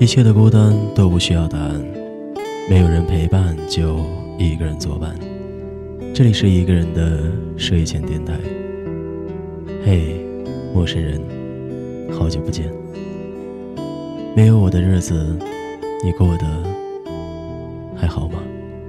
一切的孤单都不需要答案，没有人陪伴就一个人作伴。这里是一个人的睡前电台。嘿，陌生人，好久不见。没有我的日子，你过得还好吗？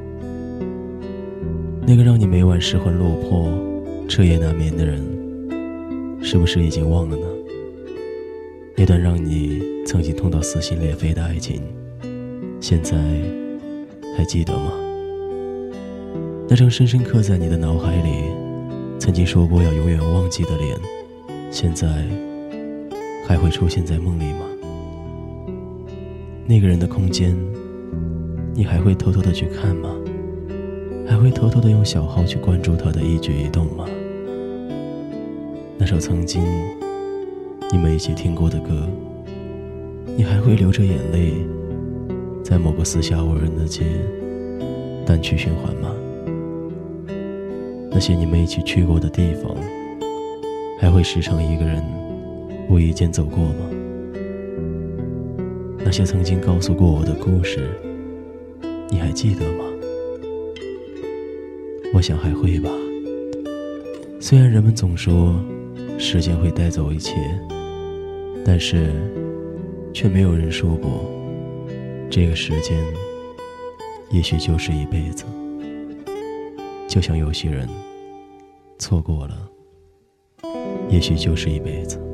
那个让你每晚失魂落魄、彻夜难眠的人，是不是已经忘了呢？那段让你曾经痛到撕心裂肺的爱情，现在还记得吗？那张深深刻在你的脑海里，曾经说过要永远忘记的脸，现在还会出现在梦里吗？那个人的空间，你还会偷偷的去看吗？还会偷偷的用小号去关注他的一举一动吗？那首曾经你们一起听过的歌，你还会流着眼泪在某个四下无人的街单曲循环吗？那些你们一起去过的地方，还会时常一个人无意间走过吗？那些曾经告诉过我的故事，你还记得吗？我想还会吧。虽然人们总说时间会带走一切，但是却没有人说过，这个时间也许就是一辈子。就像有些人错过了，也许就是一辈子。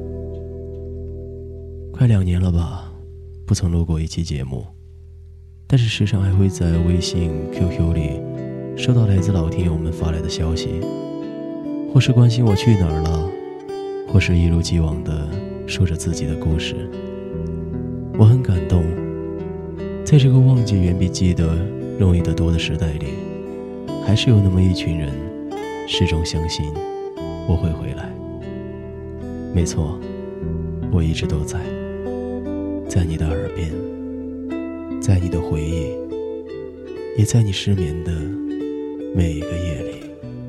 快2年了吧，不曾录过一期节目，但是时常还会在微信 QQ 里收到来自老听友们发来的消息，或是关心我去哪儿了，或是一如既往地说着自己的故事。我很感动，在这个忘记远比记得容易得多的时代里，还是有那么一群人始终相信我会回来。没错，我一直都在你的耳边，在你的回忆，也在你失眠的每一个夜里。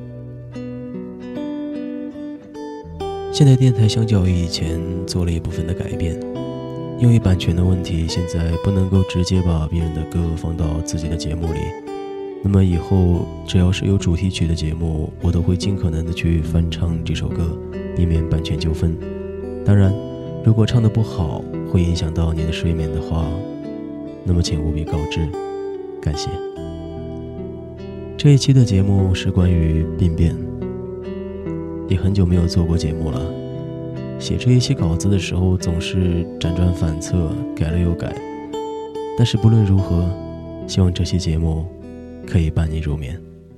现在电台相较于以前做了一部分的改变，因为版权的问题，现在不能够直接把别人的歌放到自己的节目里。那么以后只要是有主题曲的节目，我都会尽可能的去翻唱这首歌，避免版权纠纷。当然，如果唱得不好，会影响到你的睡眠的话，那么请务必告知，感谢。这一期的节目是关于病变，也很久没有做过节目了。写这一期稿子的时候总是辗转反侧，改了又改，但是不论如何，希望这期节目可以伴你入眠。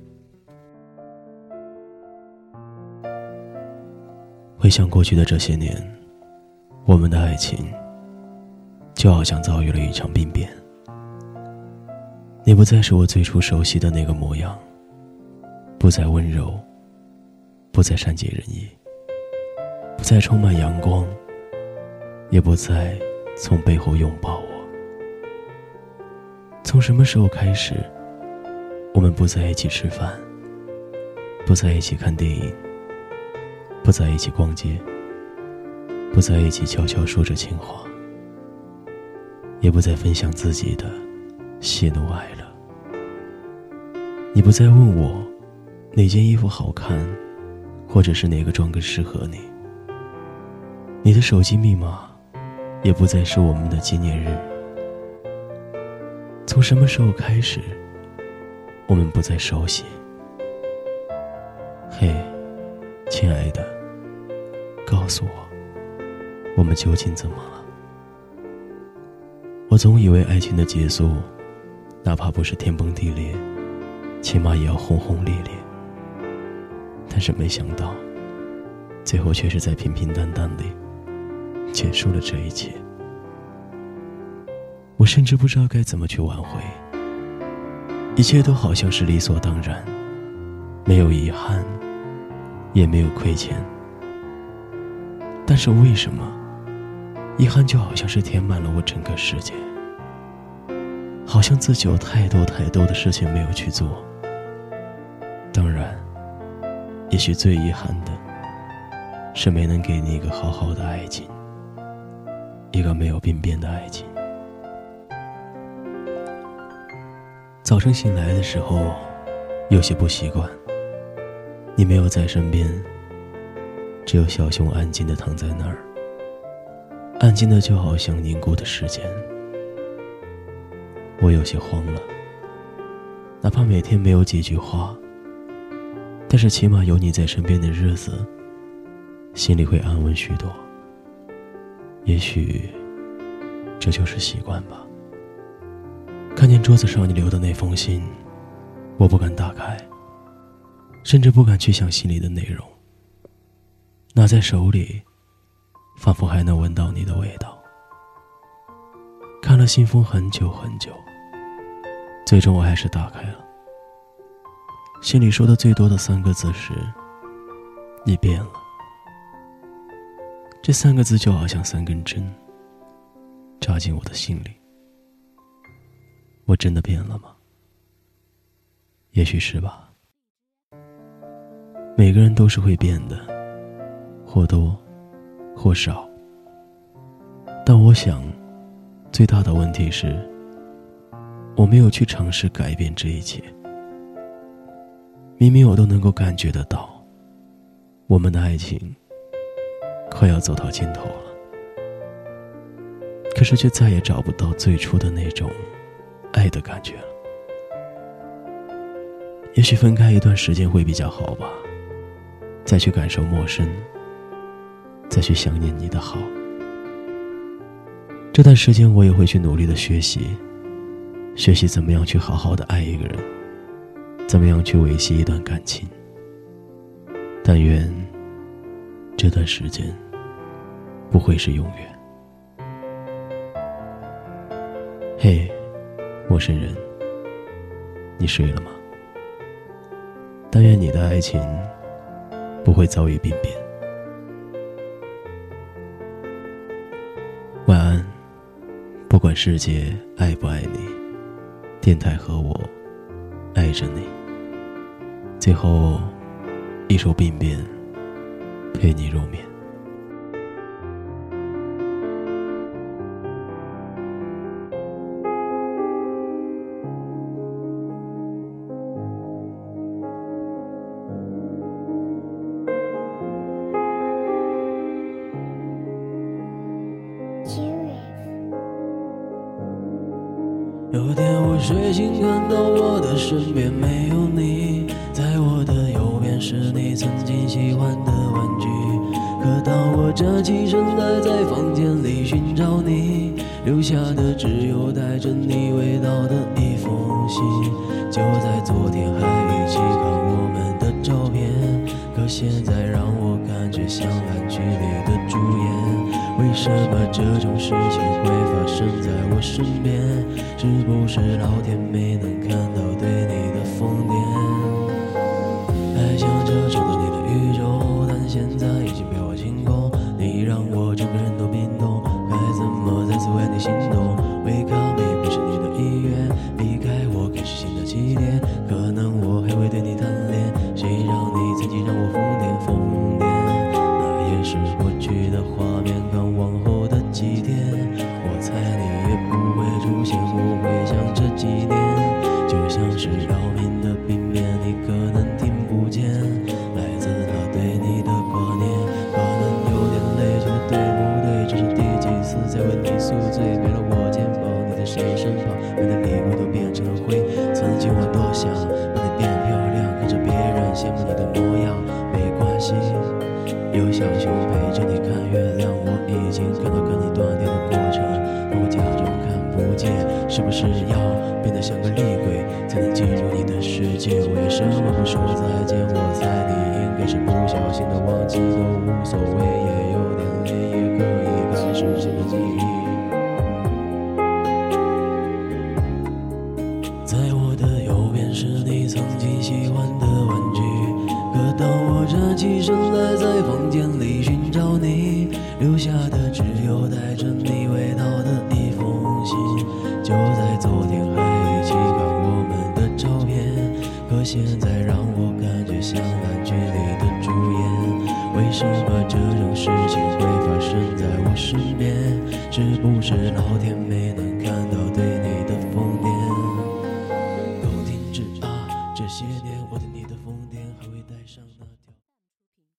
回想过去的这些年，我们的爱情就好像遭遇了一场病变。你不再是我最初熟悉的那个模样，不再温柔，不再善解人意，不再充满阳光，也不再从背后拥抱我。从什么时候开始，我们不在一起吃饭，不在一起看电影，不在一起逛街，不在一起悄悄说着情话，也不再分享自己的喜怒哀乐。你不再问我哪件衣服好看，或者是哪个妆更适合你。你的手机密码也不再是我们的纪念日。从什么时候开始，我们不再熟悉？嘿，亲爱的，告诉我们究竟怎么了？我总以为爱情的结束，哪怕不是天崩地裂，起码也要轰轰烈烈。但是没想到，最后却是在平平淡淡里结束了这一切。我甚至不知道该怎么去挽回，一切都好像是理所当然，没有遗憾，也没有亏欠。但是为什么遗憾就好像是填满了我整个世界，好像自己有太多太多的事情没有去做。当然，也许最遗憾的是没能给你一个好好的爱情，一个没有病变的爱情。 早晨醒来的时候有些不习惯，你没有在身边，只有小熊安静地躺在那儿，安静的就好像凝固的时间。我有些慌了，哪怕每天没有几句话，但是起码有你在身边的日子，心里会安稳许多。也许这就是习惯吧。看见桌子上你留的那封信，我不敢打开，甚至不敢去想信里的内容。拿在手里，仿佛还能闻到你的味道。看了信封很久很久，最终我还是打开了。信里说的最多的3个字是“你变了”。这3个字就好像3根针，扎进我的心里。我真的变了吗？也许是吧。每个人都是会变的，或多或少。但我想，最大的问题是，我没有去尝试改变这一切。明明我都能够感觉得到，我们的爱情快要走到尽头了，可是却再也找不到最初的那种爱的感觉了。也许分开一段时间会比较好吧，再去感受陌生，再去想念你的好。这段时间我也会去努力的学习怎么样去好好的爱一个人，怎么样去维系一段感情。但愿这段时间不会是永远。嘿，陌生人，你睡了吗？但愿你的爱情不会遭遇病变。晚安，不管世界爱不爱你，电台和我爱着你。最后一首病变陪你入眠。 有天我睡醒，看到我的身边没有你，在我的右边是你曾经喜欢的玩具。可当我站起身来，在房间里寻找你，留下的只有带着你味道的一封信。就在昨天还一起看我们的照片，可现在让我感觉像烂剧里的主演。为什么这种事情会发生在我身边？是不是老天没能看到对你的疯癫？还想着找到你的宇宙，但现在已经被我清空。你让我整个人都冰冻，该怎么再次为你心动？Wake up baby 是你的意愿，离开我开始新的起点，可能我还会对你贪恋，谁让你曾经让我疯癫疯癫？那也是过去的画面，看往后的几天，我猜你也不会出现，我会想这几年，就像是扰民的病变，你可能听不见，来自他对你的挂念，可能有点累，说对不对？这是第几次在为你宿醉，没了我肩膀，你在谁身旁？每的礼物都变成了灰，曾经我多想把你变漂亮，看着别人羡慕你的模样，没关系，有小熊陪着你看月亮，我已经看到跟你断电的过程，但我假装看不见，是不是要变得像个厉鬼，才能进入你的世界？为什么不说再见？我猜你应该是不小心的忘记，都无所谓，也有点累，也可以开始新的记忆。在我的右边是你曾经喜欢的玩具，可当我站起身来，在房间里寻找你，留下的只有带着你味道的一封信。就在昨天还一起看我们的照片，可现在让我感觉像烂剧里的主演。为什么这种事情会发生在我身边？是不是老天没能看到对你的疯癫？ 我对你的疯癫还会带上那。